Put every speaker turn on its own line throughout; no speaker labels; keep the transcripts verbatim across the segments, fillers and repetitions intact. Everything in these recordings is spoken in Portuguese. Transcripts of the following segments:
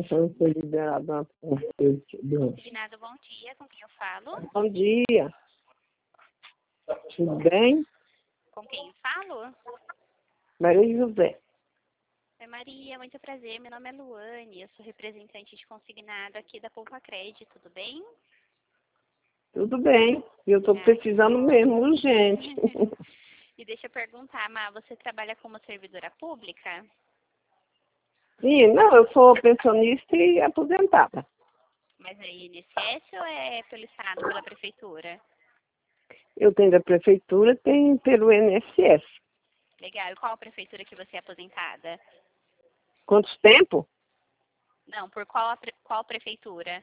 não foi liberado na
Consignado, bom dia. Com quem eu falo?
Bom dia. Tudo bem?
Com quem eu falo?
Maria José.
Oi, Maria. Muito prazer. Meu nome é Luane. Eu sou representante de consignado aqui da Poupa Crédito. Tudo bem?
Tudo bem. Eu estou
Ah,
precisando mesmo, urgente.
E deixa eu perguntar, Má, você trabalha como servidora pública?
Sim, não, eu sou pensionista e aposentada.
Mas é I N S S ou é pelo Estado, pela Prefeitura?
Eu tenho da prefeitura, tenho pelo I N S S.
Legal. E qual a prefeitura que você é aposentada?
Quantos tempo?
Não, por qual, a pre- qual prefeitura?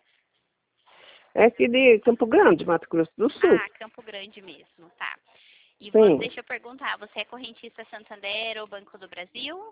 É aqui de Campo Grande, Mato Grosso do Sul.
Ah, Campo Grande mesmo, tá. E você,
Sim.
deixa eu perguntar, você é correntista Santander ou Banco do Brasil?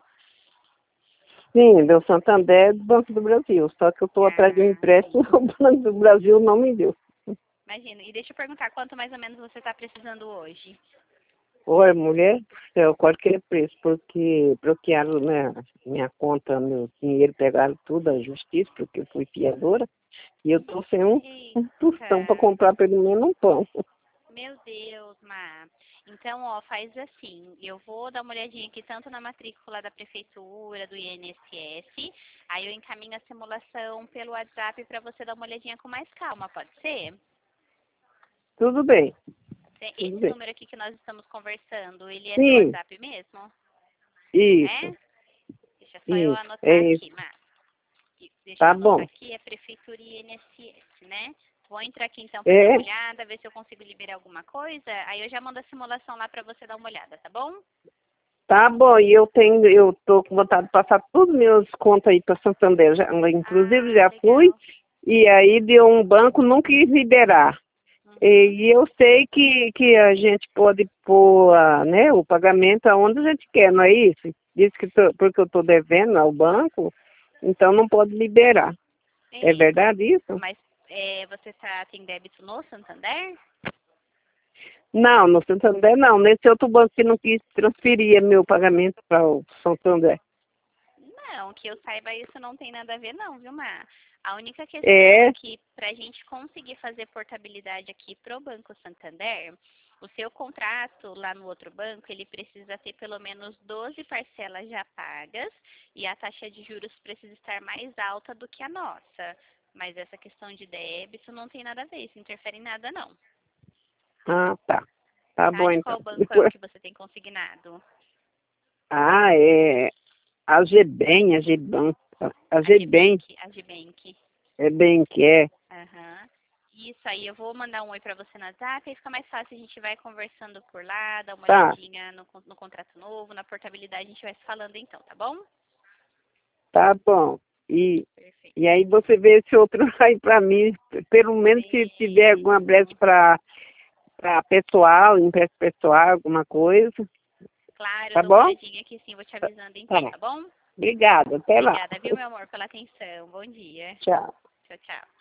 Sim, deu Santander do Banco do Brasil. Só que eu estou atrás de um
Ah,
empréstimo, o Banco do Brasil não me deu.
imagina. E deixa eu perguntar, quanto mais ou menos você está precisando hoje?
Oi, mulher do céu, qualquer preço, porque bloquearam, né, minha conta, meu dinheiro, pegaram tudo, a justiça, porque eu fui fiadora, e eu tô sem um, um tostão para
Eita,
comprar pelo menos um pão.
meu Deus, Má. Então, ó, faz assim, eu vou dar uma olhadinha aqui tanto na matrícula da prefeitura, do I N S S, aí eu encaminho a simulação pelo WhatsApp para você dar uma olhadinha com mais calma, pode ser?
Tudo bem, tudo
Esse
bem.
número aqui que nós estamos conversando, ele é seu
Sim,
WhatsApp mesmo?
isso,
É? Deixa só eu
isso,
anotar
é
aqui,
isso.
Má. E deixa eu
Tá
anotar
bom.
aqui, é Prefeitura I N S S, né? Vou entrar aqui então para dar
É,
uma olhada, ver se eu consigo liberar alguma coisa. Aí eu já mando a simulação lá para você dar uma olhada, tá bom?
tá bom, e eu tenho, eu tô com vontade de passar todos os meus contas aí para Santander, já, inclusive
Ah,
já fui,
legal.
e aí deu um banco, não quis liberar.
Uhum.
E eu sei que, que a gente pode pôr ah, né, o pagamento aonde a gente quer, não é isso? Diz que tô- porque eu estou devendo ao banco, então não pode liberar. É
Ei,
verdade isso?
mas é, você tá, tem débito no Santander?
Não, no Santander não. Nesse outro banco que não quis transferir meu pagamento para o Santander.
Não, que eu saiba isso não tem nada a ver não, viu, Mar? A única questão é
É,
que para a gente conseguir fazer portabilidade aqui pro Banco Santander, o seu contrato lá no outro banco, ele precisa ter pelo menos doze parcelas já pagas e a taxa de juros precisa estar mais alta do que a nossa. Mas essa questão de débito não tem nada a ver, isso não interfere em nada não.
ah, tá. Tá
Tá?
bom
De
então.
qual banco é o
Depois,
que você tem consignado?
ah, é a Gebem, a Geban, a
A
Gebem,
Gbank, a Gbank.
é bem que é.
Aham. Isso aí, eu vou mandar um oi pra você no WhatsApp, aí fica mais fácil, a gente vai conversando por lá, dá uma
Tá,
olhadinha no, con- no contrato novo, na portabilidade, a gente vai se falando então, tá bom?
tá bom. E
Perfeito.
E aí você vê esse outro aí para mim, pelo menos se tiver alguma brecha
Vejo.
para pessoal, empréstimo pessoal, alguma coisa,
Claro, eu
tá
dou uma
bom?
olhadinha aqui sim, vou te avisando
Tá.
então, tá bom?
Obrigada, até lá.
Obrigada, viu, meu amor, pela atenção. Bom dia.
Tchau.
Tchau, tchau.